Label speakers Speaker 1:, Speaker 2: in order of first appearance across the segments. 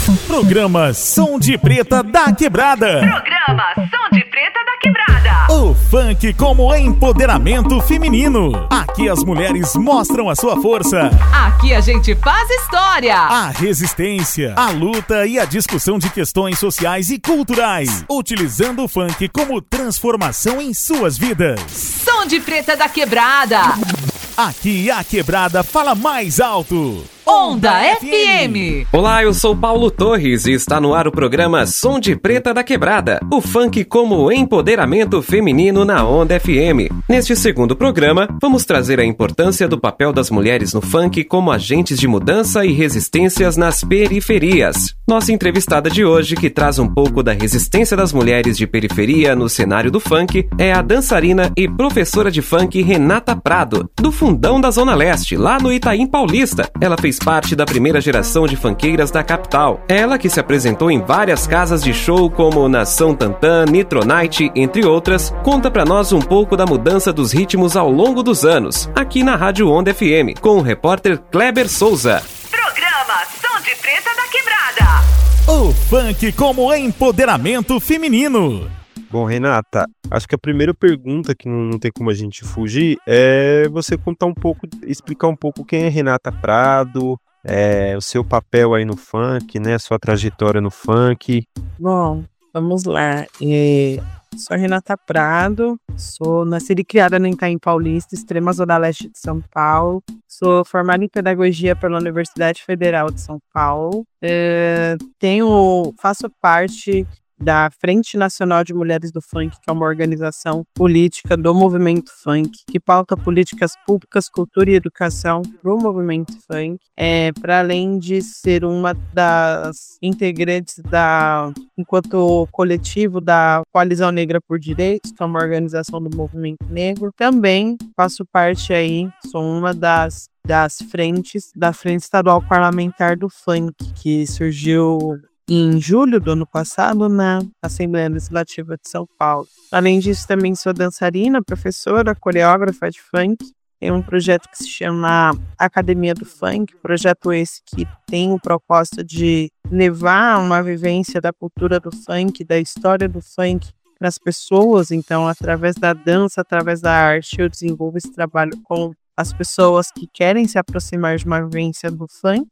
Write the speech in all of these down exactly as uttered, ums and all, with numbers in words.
Speaker 1: Programa Som de Preta da Quebrada.
Speaker 2: Programa Som de Preta da Quebrada.
Speaker 1: O funk como empoderamento feminino. Aqui as mulheres mostram a sua força.
Speaker 2: Aqui a gente faz história.
Speaker 1: A resistência, a luta e a discussão de questões sociais e culturais. Utilizando o funk como transformação em suas vidas.
Speaker 2: Som de Preta da Quebrada.
Speaker 1: Aqui a Quebrada fala mais alto.
Speaker 2: Onda F M.
Speaker 3: Olá, eu sou Paulo Torres e está no ar o programa Som de Preta da Quebrada, o funk como empoderamento feminino na Onda F M. Neste segundo programa, vamos trazer a importância do papel das mulheres no funk como agentes de mudança e resistências nas periferias. Nossa entrevistada de hoje, que traz um pouco da resistência das mulheres de periferia no cenário do funk, é a dançarina e professora de funk Renata Prado, do Fundão da Zona Leste, lá no Itaim Paulista. Ela fez parte da primeira geração de funkeiras da capital. Ela que se apresentou em várias casas de show como Nação Tantã, Nitro Night, entre outras, conta pra nós um pouco da mudança dos ritmos ao longo dos anos, aqui na Rádio Onda F M, com o repórter Kleber Souza.
Speaker 2: Programa Som de Preta da Quebrada.
Speaker 1: O funk como empoderamento feminino.
Speaker 4: Bom, Renata, acho que a primeira pergunta que não, não tem como a gente fugir é você contar um pouco, explicar um pouco quem é Renata Prado, é, o seu papel aí no funk, né, sua trajetória no funk.
Speaker 5: Bom, vamos lá. É, sou a Renata Prado, sou nascida e criada no Itaim Paulista, extrema zona leste de São Paulo. Sou formada em pedagogia pela Universidade Federal de São Paulo. É, tenho, faço parte da Frente Nacional de Mulheres do Funk, que é uma organização política do movimento funk, que pauta políticas públicas, cultura e educação para o movimento funk, é, para além de ser uma das integrantes da, enquanto coletivo da Coalizão Negra por Direitos, que é uma organização do movimento negro. Também faço parte aí, sou uma das das frentes, da Frente Estadual Parlamentar do Funk, que surgiu em julho do ano passado, na Assembleia Legislativa de São Paulo. Além disso, também sou dançarina, professora, coreógrafa de funk. Tem um projeto que se chama Academia do Funk, projeto esse que tem o propósito de levar uma vivência da cultura do funk, da história do funk para as pessoas. Então, através da dança, através da arte, eu desenvolvo esse trabalho com as pessoas que querem se aproximar de uma vivência do funk.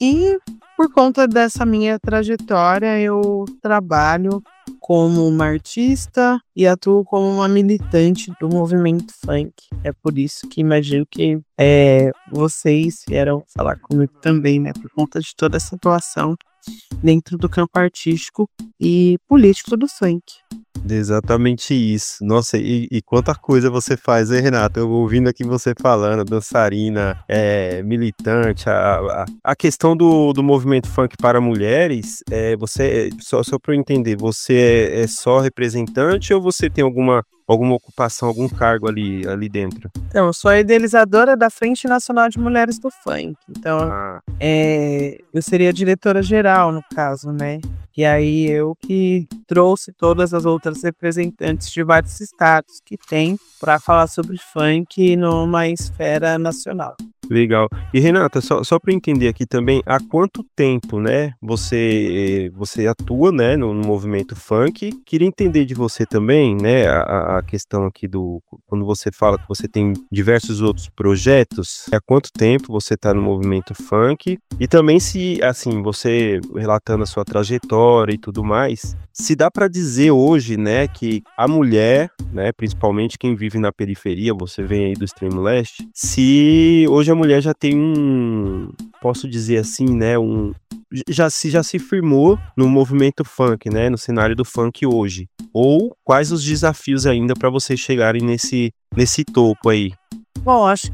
Speaker 5: E por conta dessa minha trajetória, eu trabalho como uma artista e atuo como uma militante do movimento funk. É por isso que imagino que é, vocês vieram falar comigo também, né? Por conta de toda essa atuação dentro do campo artístico e político do funk.
Speaker 4: Exatamente isso. Nossa, e, e quanta coisa você faz, hein, Renata? Eu ouvindo aqui você falando, dançarina, é, militante, a, a, a questão do, do movimento funk para mulheres, é, você, só, só para eu entender, você é, é só representante ou você tem alguma, alguma ocupação, algum cargo ali, ali dentro?
Speaker 5: Então, eu sou a idealizadora da Frente Nacional de Mulheres do Funk. Então, ah. é, eu seria a diretora-geral, no caso, né? E aí eu que trouxe todas as outras representantes de vários estados que tem para falar sobre funk numa esfera nacional.
Speaker 4: Legal. E Renata, só, só para entender aqui também, há quanto tempo, né, você, você atua, né, no, no movimento funk? Queria entender de você também, né, a, a questão aqui do, quando você fala que você tem diversos outros projetos, há quanto tempo você está no movimento funk? E também se, assim, você relatando a sua trajetória e tudo mais, se dá para dizer hoje, né, que a mulher, né, principalmente quem vive na periferia, você vem aí do extremo leste, se hoje a mulher já tem um, posso dizer assim, né, um, já se, já se firmou no movimento funk, né, no cenário do funk hoje, ou quais os desafios ainda para vocês chegarem nesse, nesse topo aí?
Speaker 5: Bom, acho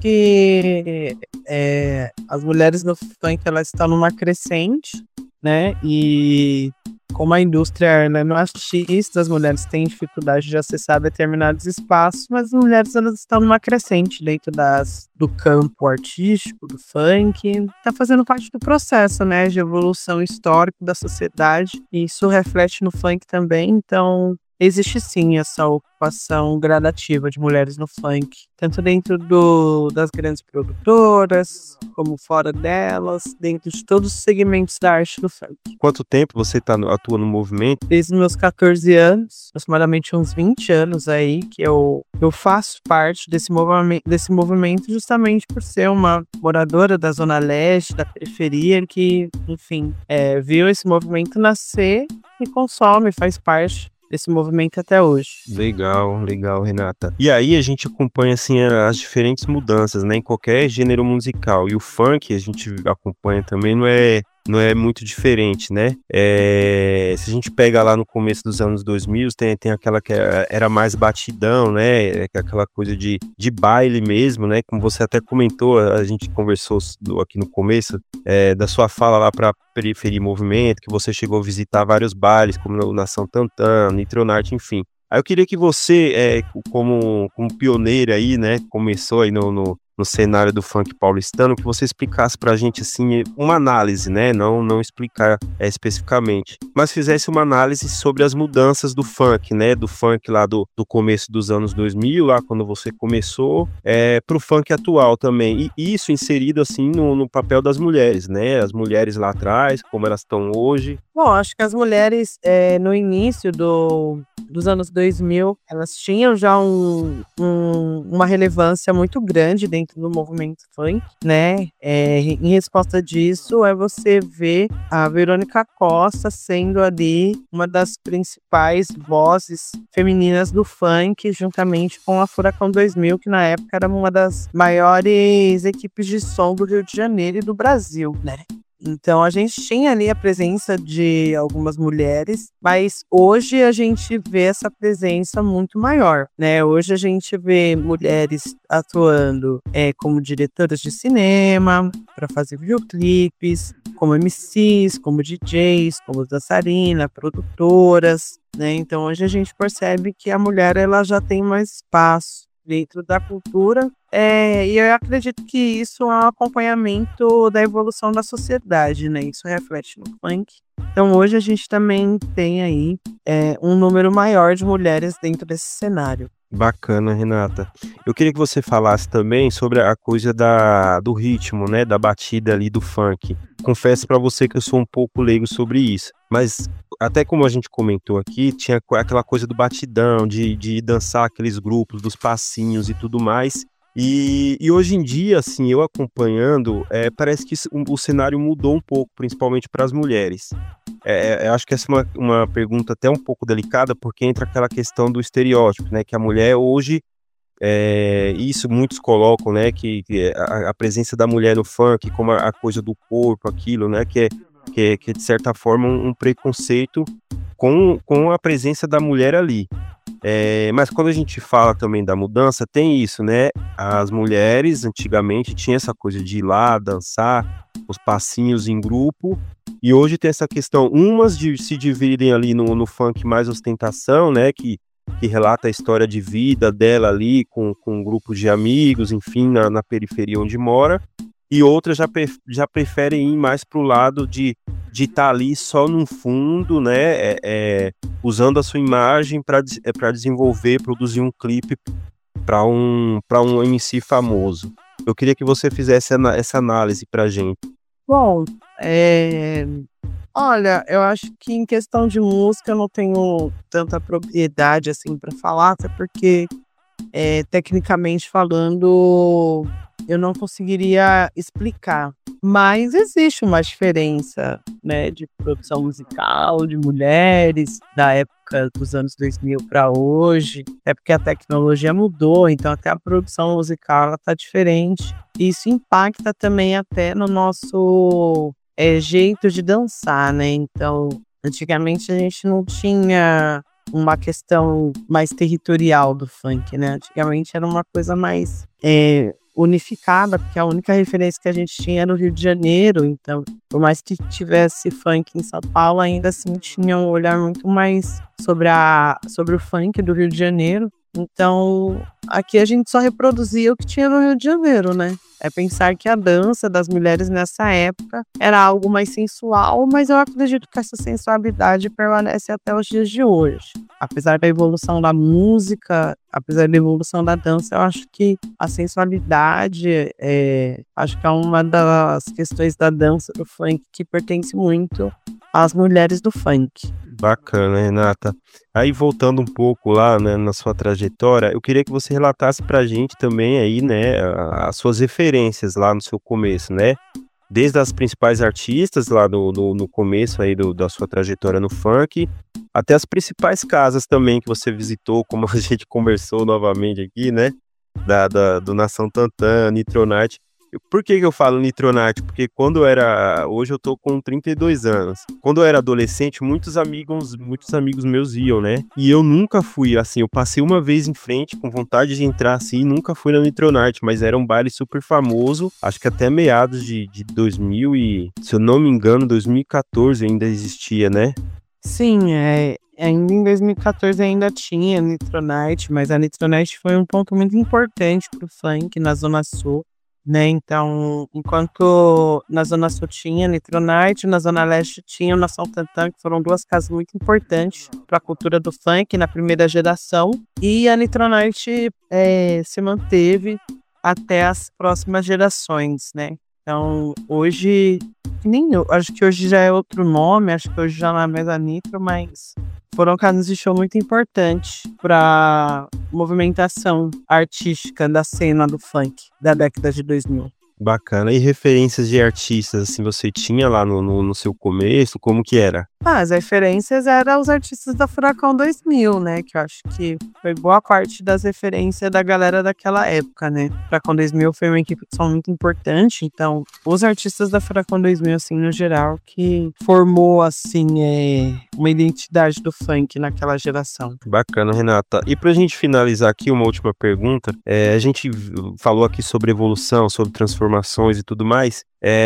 Speaker 5: que é, as mulheres no funk, elas estão numa crescente, né, e como a indústria, né, não artista, as mulheres têm dificuldade de acessar determinados espaços, mas as mulheres, elas estão numa crescente dentro das, do campo artístico, do funk, está fazendo parte do processo, né, de evolução histórica da sociedade, e isso reflete no funk também. Então existe sim essa ocupação gradativa de mulheres no funk, tanto dentro do, das grandes produtoras, como fora delas, dentro de todos os segmentos da arte do funk.
Speaker 4: Quanto tempo você tá, no- atua no movimento?
Speaker 5: Desde os meus catorze anos, aproximadamente uns vinte anos aí, que eu, eu faço parte desse movimento, desse movimento justamente por ser uma moradora da Zona Leste, da periferia, que, enfim, é, viu esse movimento nascer e consome, faz parte desse movimento até hoje.
Speaker 4: Legal, legal, Renata. E aí a gente acompanha assim as diferentes mudanças, né, em qualquer gênero musical. E o funk a gente acompanha também, não é não é muito diferente, né? É, se a gente pega lá no começo dos anos dois mil, tem, tem aquela que era mais batidão, né? Aquela coisa de, de baile mesmo, né? Como você até comentou, a gente conversou aqui no começo, é, da sua fala lá para Periferia Movimento, que você chegou a visitar vários bailes, como o Nação Tantã, Nitronarte, enfim. Aí eu queria que você, é, como, como pioneira aí, né? Começou aí no... no no cenário do funk paulistano, que você explicasse pra gente, assim, uma análise, né, não, não explicar é, especificamente, mas fizesse uma análise sobre as mudanças do funk, né, do funk lá do, do começo dos anos dois mil, lá quando você começou, é, pro funk atual também, e isso inserido, assim, no, no papel das mulheres, né, as mulheres lá atrás, como elas estão hoje.
Speaker 5: Bom, acho que as mulheres, é, no início do, dos anos dois mil, elas tinham já um, um, uma relevância muito grande dentro do movimento funk, né? É, em resposta disso, é você ver a Verônica Costa sendo ali uma das principais vozes femininas do funk, juntamente com a Furacão dois mil, que na época era uma das maiores equipes de som do Rio de Janeiro e do Brasil, né? Então a gente tinha ali a presença de algumas mulheres, mas hoje a gente vê essa presença muito maior, né? Hoje a gente vê mulheres atuando é, como diretoras de cinema, para fazer videoclipes, como M Cs, como D Js, como dançarina, produtoras, né? Então hoje a gente percebe que a mulher ela já tem mais espaço dentro da cultura, é, e eu acredito que isso é um acompanhamento da evolução da sociedade, né? Isso reflete no funk. Então hoje a gente também tem aí é, um número maior de mulheres dentro desse cenário.
Speaker 4: Bacana, Renata. Eu queria que você falasse também sobre a coisa da, do ritmo, né, da batida ali do funk. Confesso pra você que eu sou um pouco leigo sobre isso, mas até como a gente comentou aqui, tinha aquela coisa do batidão, de, de dançar aqueles grupos, dos passinhos e tudo mais. E, e hoje em dia, assim, eu acompanhando, é, parece que o, o cenário mudou um pouco, principalmente para as mulheres. É, eu acho que essa é uma, uma pergunta até um pouco delicada, porque entra aquela questão do estereótipo, né? Que a mulher hoje, é, isso muitos colocam, né? Que, que a, a presença da mulher no funk, como a, a coisa do corpo, aquilo, né? Que é, que é, que é de certa forma um, um preconceito com, com a presença da mulher ali. É, mas quando a gente fala também da mudança, tem isso, né? As mulheres antigamente tinham essa coisa de ir lá dançar os passinhos em grupo, e hoje tem essa questão, umas de se dividem ali no, no funk mais ostentação, né? Que, que relata a história de vida dela ali com, com um grupo de amigos, enfim, na, na periferia onde mora, e outras já, pre, já preferem ir mais pro lado de de estar tá ali só no fundo, né, é, é, usando a sua imagem para é, para desenvolver, produzir um clipe para um, para um M C famoso. Eu queria que você fizesse essa análise para a gente.
Speaker 5: Bom, é... olha, eu acho que em questão de música eu não tenho tanta propriedade assim para falar, até porque, é, tecnicamente falando, eu não conseguiria explicar. Mas existe uma diferença, né, de produção musical, de mulheres, da época dos anos dois mil para hoje. É porque a tecnologia mudou, então até a produção musical está diferente. E isso impacta também até no nosso é, jeito de dançar, né? Então, antigamente a gente não tinha uma questão mais territorial do funk, né? Antigamente era uma coisa mais... É, unificada, porque a única referência que a gente tinha era o Rio de Janeiro, então, por mais que tivesse funk em São Paulo, ainda assim tinha um olhar muito mais sobre, a, sobre o funk do Rio de Janeiro, Então, aqui a gente só reproduzia o que tinha no Rio de Janeiro, né? É pensar que a dança das mulheres nessa época era algo mais sensual, mas eu acredito que essa sensualidade permanece até os dias de hoje. Apesar da evolução da música, apesar da evolução da dança, eu acho que a sensualidade é, acho que é uma das questões da dança do funk que pertence muito às mulheres do funk.
Speaker 4: Bacana, Renata. Aí, voltando um pouco lá, né, na sua trajetória, eu queria que você relatasse pra gente também aí, né, as suas referências lá no seu começo, né? Desde as principais artistas lá no, no, no começo aí do, da sua trajetória no funk, até as principais casas também que você visitou, como a gente conversou novamente aqui, né? Da, da, do Nação Tantã, Nitronite. Por que que eu falo Nitronite? Porque quando eu era... Hoje eu tô com trinta e dois anos. Quando eu era adolescente, muitos amigos, muitos amigos meus iam, né? E eu nunca fui, assim, eu passei uma vez em frente com vontade de entrar assim, e nunca fui na Nitronite, mas era um baile super famoso, acho que até meados de, de dois mil e... Se eu não me engano, dois mil e quatorze ainda existia, né?
Speaker 5: Sim, é... Ainda em dois mil e quatorze ainda tinha Nitronite, mas a Nitronite foi um ponto muito importante pro funk na Zona Sul, né? Então, enquanto na Zona Sul tinha Nitronite, na Zona Leste tinha o Nação Tantã, que foram duas casas muito importantes para a cultura do funk na primeira geração, e a Nitronite é, se manteve até as próximas gerações, né? Então, hoje, nem eu, acho que hoje já é outro nome, acho que hoje já não é mais a Nitro, mas foram casas de show muito importantes para movimentação artística da cena do funk da década de dois mil.
Speaker 4: Bacana. E referências de artistas, assim, você tinha lá no, no, no seu começo? Como que era?
Speaker 5: Ah, as referências eram os artistas da Furacão dois mil, né? Que eu acho que foi boa parte das referências da galera daquela época, né? Furacão dois mil foi uma equipe que são muito importante, então os artistas da Furacão dois mil, assim, no geral, que formou, assim, é, uma identidade do funk naquela geração.
Speaker 4: Bacana, Renata. E pra gente finalizar aqui, uma última pergunta. É, a gente falou aqui sobre evolução, sobre transformações e tudo mais.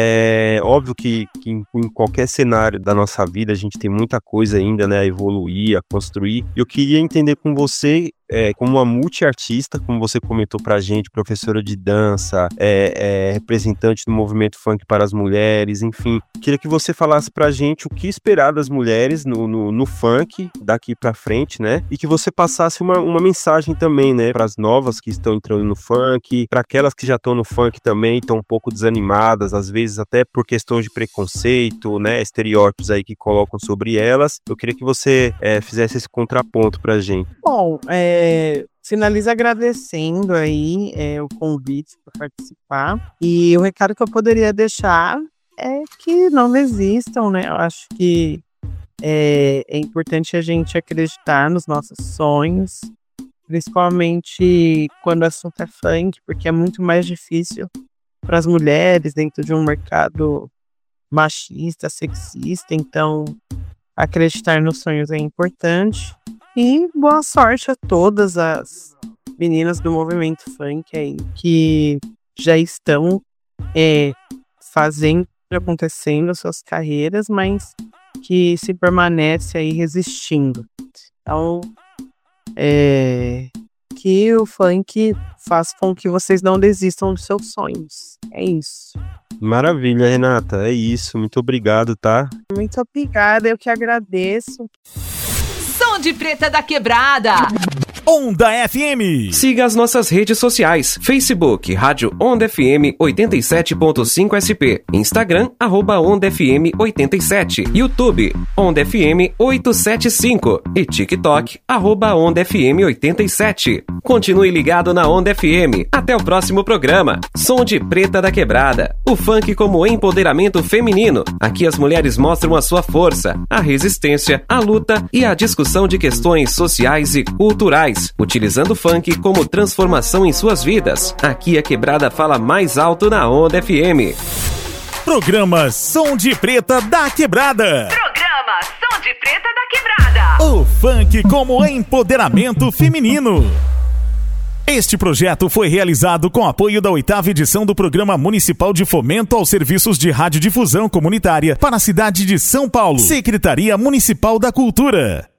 Speaker 4: É óbvio que, que em, em qualquer cenário da nossa vida a gente tem muita coisa ainda, né, a evoluir, a construir. E eu queria entender com você, é, como uma multiartista, como você comentou pra gente, professora de dança, é, é, representante do movimento funk para as mulheres, enfim. Queria que você falasse pra gente o que esperar das mulheres no, no, no funk daqui pra frente, né? E que você passasse uma, uma mensagem também, né, pras novas que estão entrando no funk, para aquelas que já estão no funk também, estão um pouco desanimadas, às vezes até por questões de preconceito, né, estereótipos aí que colocam sobre elas. Eu queria que você é, fizesse esse contraponto pra gente.
Speaker 5: Bom, é, finalizo agradecendo aí é, o convite para participar, e o recado que eu poderia deixar é que não desistam, né? Eu acho que é, é importante a gente acreditar nos nossos sonhos, principalmente quando o assunto é funk, porque é muito mais difícil para as mulheres dentro de um mercado machista, sexista. Então, acreditar nos sonhos é importante. E boa sorte a todas as meninas do movimento funk aí que já estão é, fazendo, acontecendo suas carreiras, mas que se permanece aí resistindo. Então, é, que o funk faça com que vocês não desistam dos seus sonhos. É isso.
Speaker 4: Maravilha, Renata. É isso. Muito obrigado, tá?
Speaker 5: Muito obrigada. Eu que agradeço.
Speaker 2: Som de Preta da Quebrada.
Speaker 1: Onda F M.
Speaker 3: Siga as nossas redes sociais. Facebook, Rádio Onda F M oitenta e sete ponto cinco S P. Instagram, arroba Onda F M oitenta e sete. YouTube, Onda F M oitocentos e setenta e cinco. E TikTok, arroba Onda F M oitenta e sete. Continue ligado na Onda F M. Até o próximo programa. Som de Preta da Quebrada. O funk como empoderamento feminino. Aqui as mulheres mostram a sua força, a resistência, a luta e a discussão de questões sociais e culturais, utilizando o funk como transformação em suas vidas. Aqui a Quebrada fala mais alto na Onda F M.
Speaker 1: Programa Som de Preta da Quebrada.
Speaker 2: Programa Som de Preta da Quebrada.
Speaker 1: O funk como empoderamento feminino. Este projeto foi realizado com apoio da oitava edição do Programa Municipal de Fomento aos Serviços de Radiodifusão Comunitária para a cidade de São Paulo. Secretaria Municipal da Cultura.